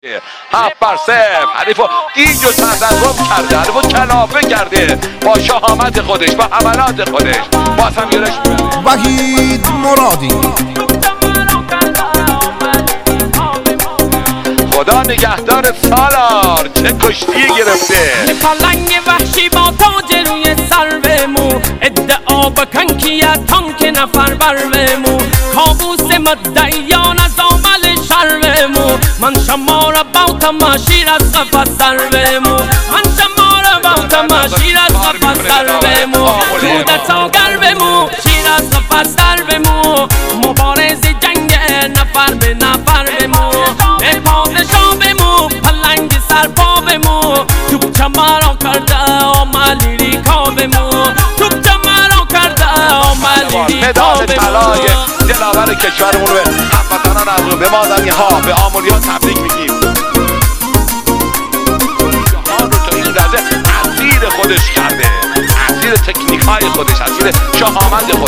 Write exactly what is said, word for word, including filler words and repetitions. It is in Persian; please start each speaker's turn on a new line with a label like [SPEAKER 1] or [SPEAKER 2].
[SPEAKER 1] هفت بر صفر حریفو گیج و تزرم کرده، حریفو کلافه کرده با شهامت خودش، با حملات خودش. باز هم یورش
[SPEAKER 2] وحید مرادی.
[SPEAKER 1] خدا نگهدار سالار، چه کشتی گرفته.
[SPEAKER 3] پلنگ وحشی با تاج روی سر مو، ادعا بکن کیه تانک نفر بر مو، کابوس مدعیان از عمل شر مو، من شما را باوتم شیر از قفس سر مو، من شما را باوتم شیر از قفس سر مو، کودتا گر مو شیر از قفس سر مو، مبارز جنگ نفر به نفر بمو، به پادشاه بمو پلنگ سرپا بمو، توپ چمارا کرده آملی ریکا بمو، توپ چمارا کرده آملی ریکا
[SPEAKER 1] مدال طلای دلاور کشورمون رو هموطنان از به مادری ها به آمولی ها تبریک میگیم. جهان رو تا این لحظه اسیر خودش کرده، اسیر تکنیک های خودش، اسیر شهامت خودش.